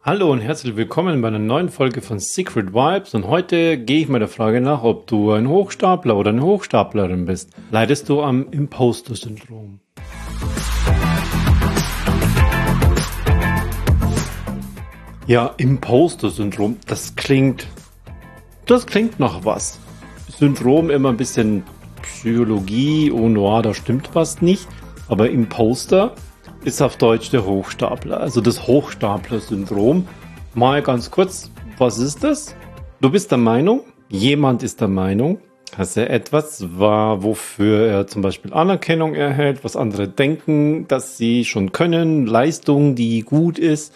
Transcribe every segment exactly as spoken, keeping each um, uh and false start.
Hallo und herzlich willkommen bei einer neuen Folge von Secret Vibes, und heute gehe ich mal der Frage nach, ob du ein Hochstapler oder eine Hochstaplerin bist. Leidest du am Imposter-Syndrom? Ja, Imposter-Syndrom, das klingt, das klingt nach was. Syndrom immer ein bisschen Psychologie, oh no, da stimmt was nicht, aber Imposter ist auf Deutsch der Hochstapler, also das Hochstapler-Syndrom. Mal ganz kurz, was ist das? Du bist der Meinung, jemand ist der Meinung, dass er etwas war, wofür er zum Beispiel Anerkennung erhält, was andere denken, dass sie schon können, Leistung, die gut ist.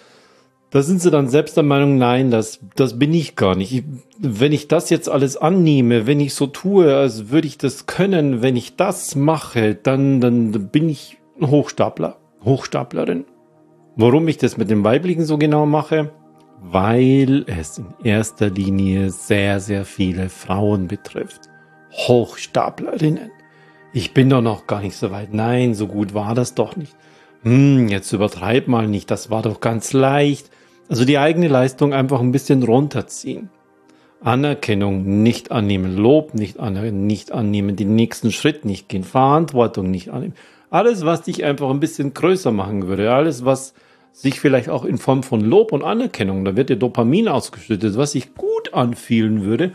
Da sind sie dann selbst der Meinung, nein, das, das bin ich gar nicht. Ich, wenn ich das jetzt alles annehme, wenn ich so tue, als würde ich das können, wenn ich das mache, dann, dann bin ich ein Hochstapler, Hochstaplerin. Warum ich das mit dem Weiblichen so genau mache? Weil es in erster Linie sehr, sehr viele Frauen betrifft. Hochstaplerinnen. Ich bin doch noch gar nicht so weit. Nein, so gut war das doch nicht. Hm, jetzt übertreib mal nicht, das war doch ganz leicht. Also die eigene Leistung einfach ein bisschen runterziehen. Anerkennung nicht annehmen, Lob nicht annehmen, nicht annehmen, den nächsten Schritt nicht gehen, Verantwortung nicht annehmen. Alles, was dich einfach ein bisschen größer machen würde, alles, was sich vielleicht auch in Form von Lob und Anerkennung, da wird dir Dopamin ausgeschüttet, was sich gut anfühlen würde,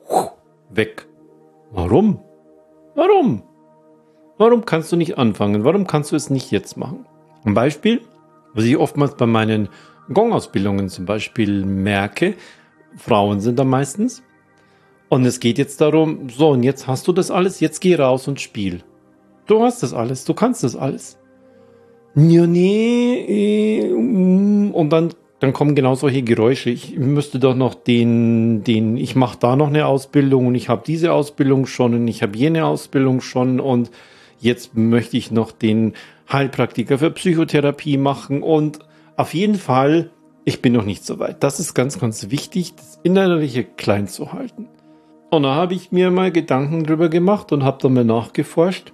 weg. Warum? Warum? Warum kannst du nicht anfangen? Warum kannst du es nicht jetzt machen? Ein Beispiel, was ich oftmals bei meinen Gong-Ausbildungen zum Beispiel merke, Frauen sind da meistens, und es geht jetzt darum, so, und jetzt hast du das alles, jetzt geh raus und spiel. Du hast das alles, du kannst das alles. Ja, nee, äh, und dann, dann kommen genau solche Geräusche. Ich müsste doch noch den, den, ich mache da noch eine Ausbildung und ich habe diese Ausbildung schon und ich habe jene Ausbildung schon und jetzt möchte ich noch den Heilpraktiker für Psychotherapie machen, und auf jeden Fall, ich bin noch nicht so weit. Das ist ganz, ganz wichtig, das Innerliche klein zu halten. Und da habe ich mir mal Gedanken drüber gemacht und habe dann mal nachgeforscht,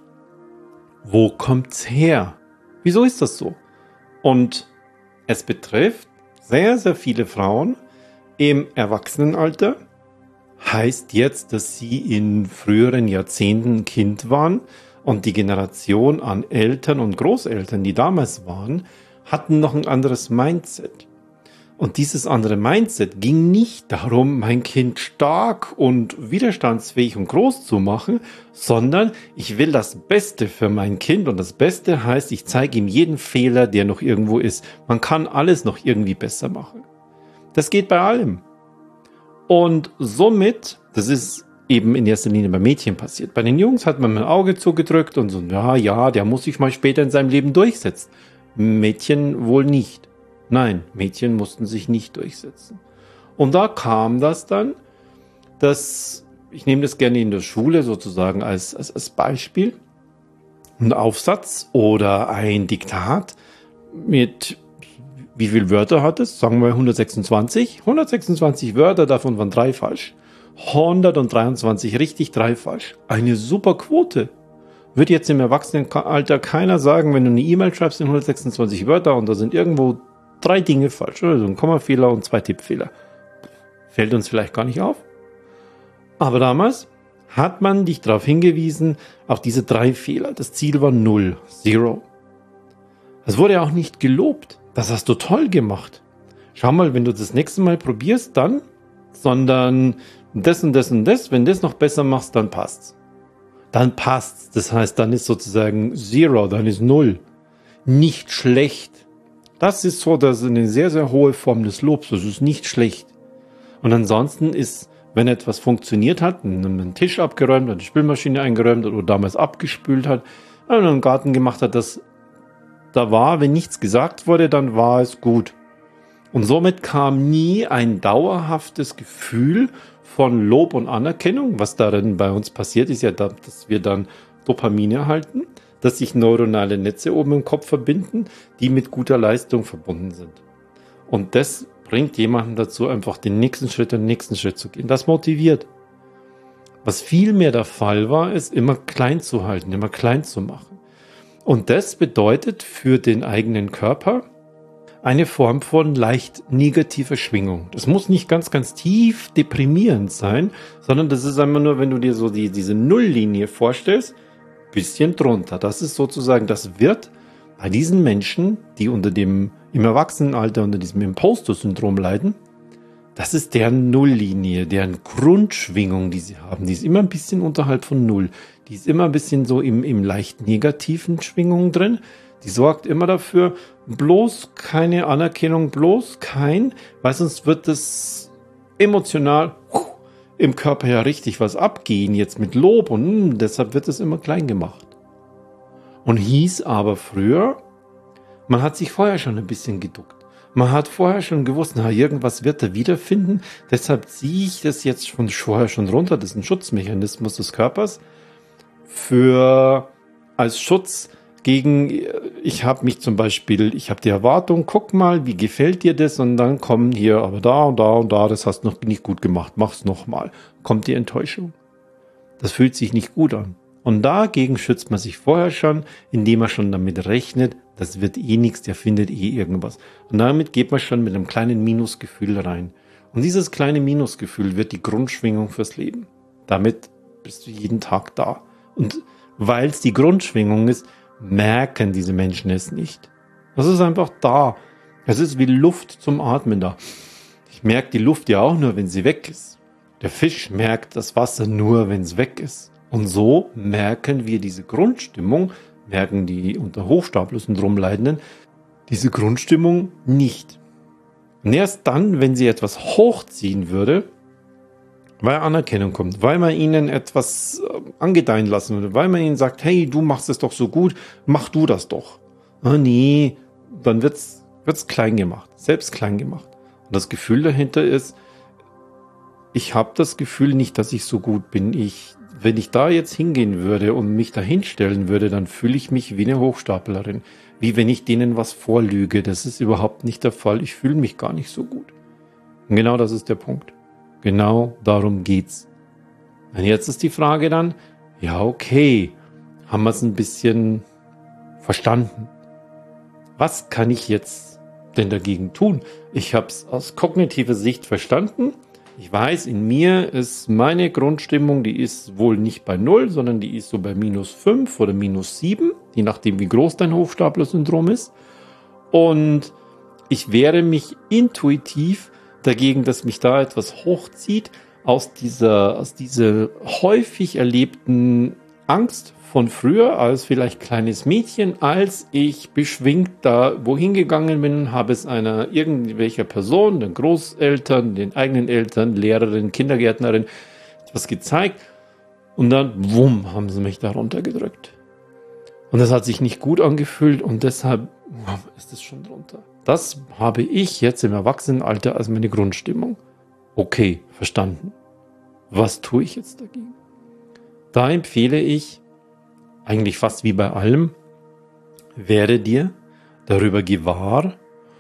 wo kommt's her? Wieso ist das so? Und es betrifft sehr, sehr viele Frauen im Erwachsenenalter. Heißt jetzt, dass sie in früheren Jahrzehnten Kind waren und die Generation an Eltern und Großeltern, die damals waren, hatten noch ein anderes Mindset. Und dieses andere Mindset ging nicht darum, mein Kind stark und widerstandsfähig und groß zu machen, sondern ich will das Beste für mein Kind, und das Beste heißt, ich zeige ihm jeden Fehler, der noch irgendwo ist. Man kann alles noch irgendwie besser machen. Das geht bei allem. Und somit, das ist eben in erster Linie bei Mädchen passiert. Bei den Jungs hat man ein Auge zugedrückt und so, ja, ja, der muss sich mal später in seinem Leben durchsetzen. Mädchen wohl nicht. Nein, Mädchen mussten sich nicht durchsetzen. Und da kam das dann, dass, ich nehme das gerne in der Schule sozusagen als, als, als Beispiel, ein Aufsatz oder ein Diktat mit, wie viele Wörter hat es? Sagen wir hundertsechsundzwanzig. hundertsechsundzwanzig Wörter, davon waren drei falsch. hundertdreiundzwanzig richtig, drei falsch. Eine super Quote. Wird jetzt im Erwachsenenalter keiner sagen, wenn du eine E-Mail schreibst in hundertsechsundzwanzig Wörter und da sind irgendwo drei Dinge falsch, also ein Kommafehler und zwei Tippfehler. Fällt uns vielleicht gar nicht auf. Aber damals hat man dich darauf hingewiesen, auf diese drei Fehler. Das Ziel war null, zero. Es wurde auch nicht gelobt. Das hast du toll gemacht. Schau mal, wenn du das nächste Mal probierst, dann, sondern das und das und das, wenn das noch besser machst, dann passt's. Dann passt's. Das heißt, dann ist sozusagen Zero, dann ist Null. Nicht schlecht. Das ist so, das ist eine sehr, sehr hohe Form des Lobs. Das ist nicht schlecht. Und ansonsten ist, wenn etwas funktioniert hat, einen Tisch abgeräumt, eine Spülmaschine eingeräumt oder damals abgespült hat, einen Garten gemacht hat, das da war, wenn nichts gesagt wurde, dann war es gut. Und somit kam nie ein dauerhaftes Gefühl von Lob und Anerkennung. Was darin bei uns passiert, ist ja, dass wir dann Dopamin erhalten, dass sich neuronale Netze oben im Kopf verbinden, die mit guter Leistung verbunden sind. Und das bringt jemanden dazu, einfach den nächsten Schritt, den nächsten Schritt zu gehen. Das motiviert. Was viel mehr der Fall war, ist immer klein zu halten, immer klein zu machen. Und das bedeutet für den eigenen Körper, eine Form von leicht negativer Schwingung. Das muss nicht ganz, ganz tief deprimierend sein, sondern das ist einfach nur, wenn du dir so die, diese Nulllinie vorstellst, bisschen drunter. Das ist sozusagen das Wird bei diesen Menschen, die unter dem, im Erwachsenenalter unter diesem Imposter-Syndrom leiden. Das ist deren Nulllinie, deren Grundschwingung, die sie haben. Die ist immer ein bisschen unterhalb von Null. Die ist immer ein bisschen so im, im leicht negativen Schwingung drin. Die sorgt immer dafür, bloß keine Anerkennung, bloß kein, weil sonst wird es emotional im Körper ja richtig was abgehen, jetzt mit Lob und mh, deshalb wird es immer klein gemacht. Und hieß aber früher, man hat sich vorher schon ein bisschen geduckt. Man hat vorher schon gewusst, na, irgendwas wird er wiederfinden, deshalb ziehe ich das jetzt von vorher schon runter, das ist ein Schutzmechanismus des Körpers, für als Schutz gegen, ich habe mich zum Beispiel, ich habe die Erwartung, guck mal, wie gefällt dir das? Und dann kommen hier, aber da und da und da, das hast du noch nicht gut gemacht, mach's nochmal. Kommt die Enttäuschung. Das fühlt sich nicht gut an. Und dagegen schützt man sich vorher schon, indem man schon damit rechnet, das wird eh nichts, der findet eh irgendwas. Und damit geht man schon mit einem kleinen Minusgefühl rein. Und dieses kleine Minusgefühl wird die Grundschwingung fürs Leben. Damit bist du jeden Tag da. Und weil es die Grundschwingung ist, merken diese Menschen es nicht. Das ist einfach da. Es ist wie Luft zum Atmen da. Ich merke die Luft ja auch nur, wenn sie weg ist. Der Fisch merkt das Wasser nur, wenn es weg ist. Und so merken wir diese Grundstimmung, merken die unter Hochstapler-Syndrom Leidenden, diese Grundstimmung nicht. Und erst dann, wenn sie etwas hochziehen würde, weil Anerkennung kommt, weil man ihnen etwas angedeihen lassen würde, weil man ihnen sagt, hey, du machst es doch so gut, mach du das doch. Ah, nee, dann wird's, wird's klein gemacht, selbst klein gemacht. Und das Gefühl dahinter ist, ich habe das Gefühl nicht, dass ich so gut bin. Ich, wenn ich da jetzt hingehen würde und mich da hinstellen würde, dann fühle ich mich wie eine Hochstaplerin. Wie wenn ich denen was vorlüge. Das ist überhaupt nicht der Fall. Ich fühle mich gar nicht so gut. Und genau das ist der Punkt. Genau darum geht's. Und jetzt ist die Frage dann, ja okay, haben wir es ein bisschen verstanden. Was kann ich jetzt denn dagegen tun? Ich habe es aus kognitiver Sicht verstanden. Ich weiß, in mir ist meine Grundstimmung, die ist wohl nicht bei null, sondern die ist so bei minus fünf oder minus sieben, je nachdem wie groß dein Hochstapler-Syndrom ist. Und ich wehre mich intuitiv dagegen, dass mich da etwas hochzieht aus dieser, aus dieser häufig erlebten Angst von früher als vielleicht kleines Mädchen, als ich beschwingt da wohin gegangen bin, habe es einer irgendwelcher Person, den Großeltern, den eigenen Eltern, Lehrerin, Kindergärtnerin etwas gezeigt und dann, wumm, haben sie mich da runtergedrückt. Und das hat sich nicht gut angefühlt und deshalb ist es schon drunter. Das habe ich jetzt im Erwachsenenalter als meine Grundstimmung. Okay, verstanden. Was tue ich jetzt dagegen? Da empfehle ich, eigentlich fast wie bei allem, werde dir darüber gewahr,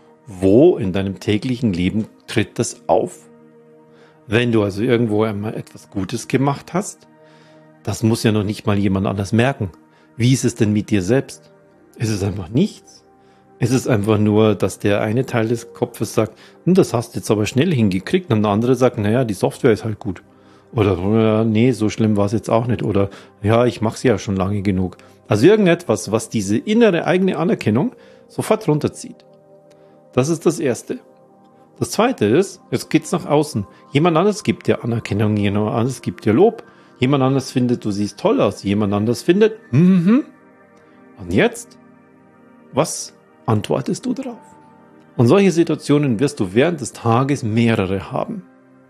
wo in deinem täglichen Leben tritt das auf. Wenn du also irgendwo einmal etwas Gutes gemacht hast, das muss ja noch nicht mal jemand anders merken. Wie ist es denn mit dir selbst? Ist es einfach nichts? Ist es einfach nur, dass der eine Teil des Kopfes sagt, hm, das hast du jetzt aber schnell hingekriegt, und der andere sagt, naja, die Software ist halt gut. Oder, ja, nee, so schlimm war es jetzt auch nicht. Oder, ja, ich mache es ja schon lange genug. Also irgendetwas, was diese innere eigene Anerkennung sofort runterzieht. Das ist das Erste. Das Zweite ist, jetzt geht's nach außen. Jemand anderes gibt dir Anerkennung, jemand anderes gibt dir Lob. Jemand anderes findet, du siehst toll aus. Jemand anderes findet, mhm. Und jetzt, was antwortest du darauf? Und solche Situationen wirst du während des Tages mehrere haben.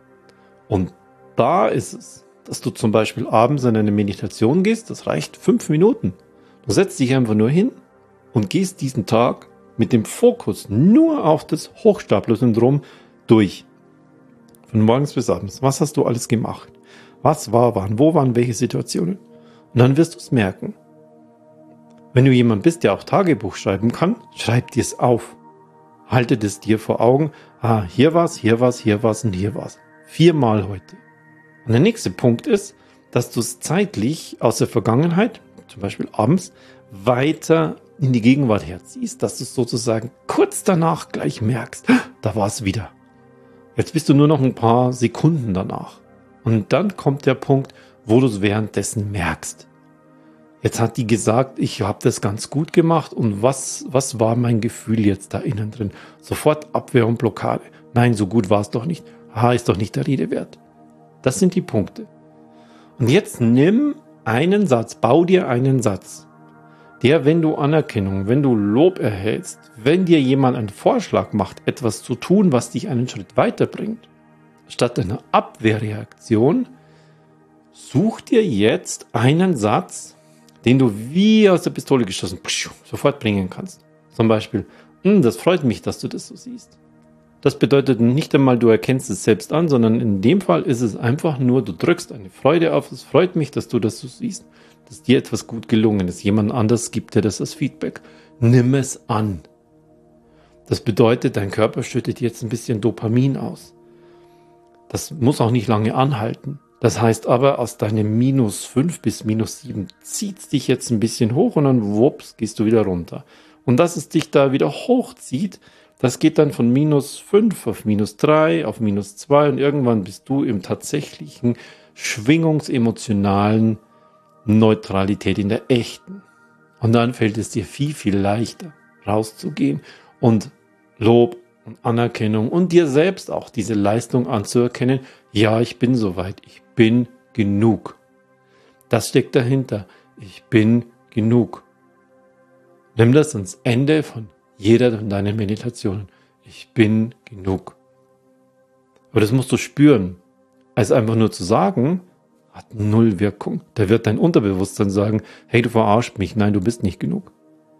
Und da ist es, dass du zum Beispiel abends in eine Meditation gehst, das reicht fünf Minuten. Du setzt dich einfach nur hin und gehst diesen Tag mit dem Fokus nur auf das Hochstapler-Syndrom durch. Von morgens bis abends. Was hast du alles gemacht? Was war, wann, wo waren welche Situationen? Und dann wirst du es merken. Wenn du jemand bist, der auch Tagebuch schreiben kann, schreib dir es auf. Halte das dir vor Augen. Ah, hier war's, hier war's, hier war's und hier war's. Viermal heute. Und der nächste Punkt ist, dass du es zeitlich aus der Vergangenheit, zum Beispiel abends, weiter in die Gegenwart herziehst, dass du es sozusagen kurz danach gleich merkst, da war es wieder. Jetzt bist du nur noch ein paar Sekunden danach. Und dann kommt der Punkt, wo du es währenddessen merkst. Jetzt hat die gesagt, ich habe das ganz gut gemacht und was, was war mein Gefühl jetzt da innen drin? Sofort Abwehr und Blockade. Nein, so gut war es doch nicht. Ah, ist doch nicht der Rede wert. Das sind die Punkte. Und jetzt nimm einen Satz, bau dir einen Satz, der, wenn du Anerkennung, wenn du Lob erhältst, wenn dir jemand einen Vorschlag macht, etwas zu tun, was dich einen Schritt weiterbringt, statt einer Abwehrreaktion, such dir jetzt einen Satz, den du wie aus der Pistole geschossen sofort bringen kannst. Zum Beispiel, das freut mich, dass du das so siehst. Das bedeutet nicht einmal, du erkennst es selbst an, sondern in dem Fall ist es einfach nur, du drückst eine Freude auf, es freut mich, dass du das so siehst, dass dir etwas gut gelungen ist. Jemand anders gibt dir das als Feedback. Nimm es an. Das bedeutet, dein Körper schüttet jetzt ein bisschen Dopamin aus. Das muss auch nicht lange anhalten. Das heißt aber, aus deinem minus fünf bis minus sieben zieht es dich jetzt ein bisschen hoch und dann wups, gehst du wieder runter. Und dass es dich da wieder hochzieht, das geht dann von minus fünf auf minus drei, auf minus zwei und irgendwann bist du im tatsächlichen schwingungsemotionalen Neutralität, in der echten. Und dann fällt es dir viel, viel leichter rauszugehen und Lob und Anerkennung und dir selbst auch diese Leistung anzuerkennen. Ja, ich bin soweit, ich bin genug. Das steckt dahinter. Ich bin genug. Nimm das ans Ende von jeder von deinen Meditationen. Ich bin genug. Aber das musst du spüren. Also einfach nur zu sagen, hat null Wirkung. Da wird dein Unterbewusstsein sagen, hey, du verarschst mich. Nein, du bist nicht genug.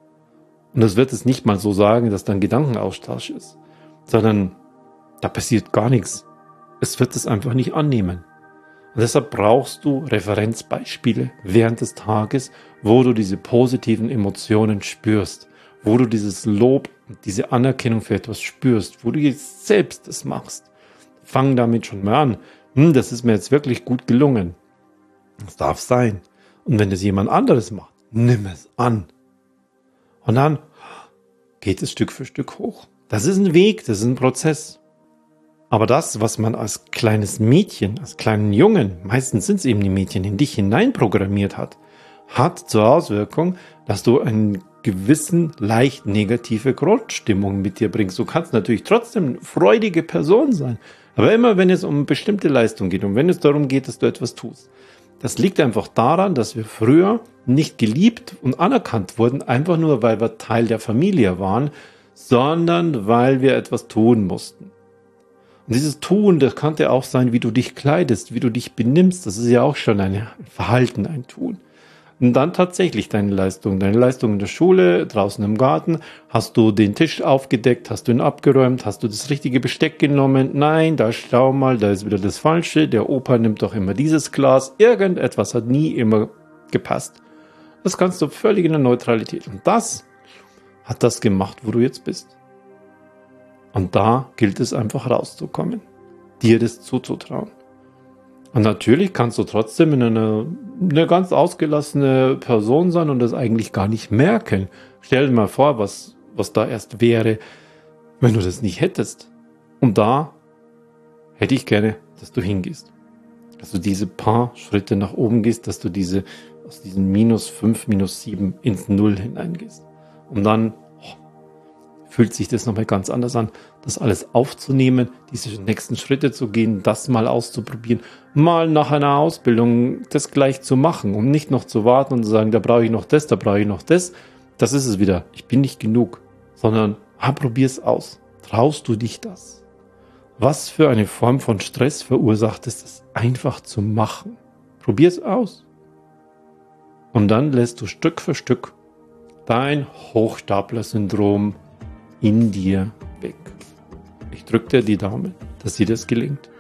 Und das wird es nicht mal so sagen, dass dein Gedankenaustausch ist, sondern da passiert gar nichts. Es wird es einfach nicht annehmen. Und deshalb brauchst du Referenzbeispiele während des Tages, wo du diese positiven Emotionen spürst, wo du dieses Lob, diese Anerkennung für etwas spürst, wo du jetzt selbst das machst. Fang damit schon mal an. Hm, das ist mir jetzt wirklich gut gelungen. Das darf sein. Und wenn das jemand anderes macht, nimm es an. Und dann geht es Stück für Stück hoch. Das ist ein Weg, das ist ein Prozess. Aber das, was man als kleines Mädchen, als kleinen Jungen, meistens sind es eben die Mädchen, in dich hineinprogrammiert hat, hat zur Auswirkung, dass du einen gewissen, leicht negative Grundstimmung mit dir bringst. Du kannst natürlich trotzdem eine freudige Person sein, aber immer wenn es um bestimmte Leistung geht und wenn es darum geht, dass du etwas tust, das liegt einfach daran, dass wir früher nicht geliebt und anerkannt wurden, einfach nur, weil wir Teil der Familie waren, sondern weil wir etwas tun mussten. Und dieses Tun, das könnte auch sein, wie du dich kleidest, wie du dich benimmst. Das ist ja auch schon ein Verhalten, ein Tun. Und dann tatsächlich deine Leistung. Deine Leistung in der Schule, draußen im Garten. Hast du den Tisch aufgedeckt? Hast du ihn abgeräumt? Hast du das richtige Besteck genommen? Nein, da schau mal, da ist wieder das Falsche. Der Opa nimmt doch immer dieses Glas. Irgendetwas hat nie immer gepasst. Das kannst du völlig in der Neutralität. Und das hat das gemacht, wo du jetzt bist. Und da gilt es einfach rauszukommen, dir das zuzutrauen. Und natürlich kannst du trotzdem in einer, eine ganz ausgelassene Person sein und das eigentlich gar nicht merken. Stell dir mal vor, was, was da erst wäre, wenn du das nicht hättest. Und da hätte ich gerne, dass du hingehst. Dass du diese paar Schritte nach oben gehst, dass du diese aus diesen minus fünf, minus sieben ins Null hineingehst. Und dann fühlt sich das nochmal ganz anders an, das alles aufzunehmen, diese nächsten Schritte zu gehen, das mal auszuprobieren, mal nach einer Ausbildung das gleich zu machen und nicht noch zu warten und zu sagen, da brauche ich noch das, da brauche ich noch das. Das ist es wieder. Ich bin nicht genug, sondern ah, probier's aus. Traust du dich das? Was für eine Form von Stress verursacht es, das einfach zu machen? Probier's aus. Und dann lässt du Stück für Stück dein Hochstapler-Syndrom in dir weg. Ich drücke dir die Daumen, dass dir das gelingt.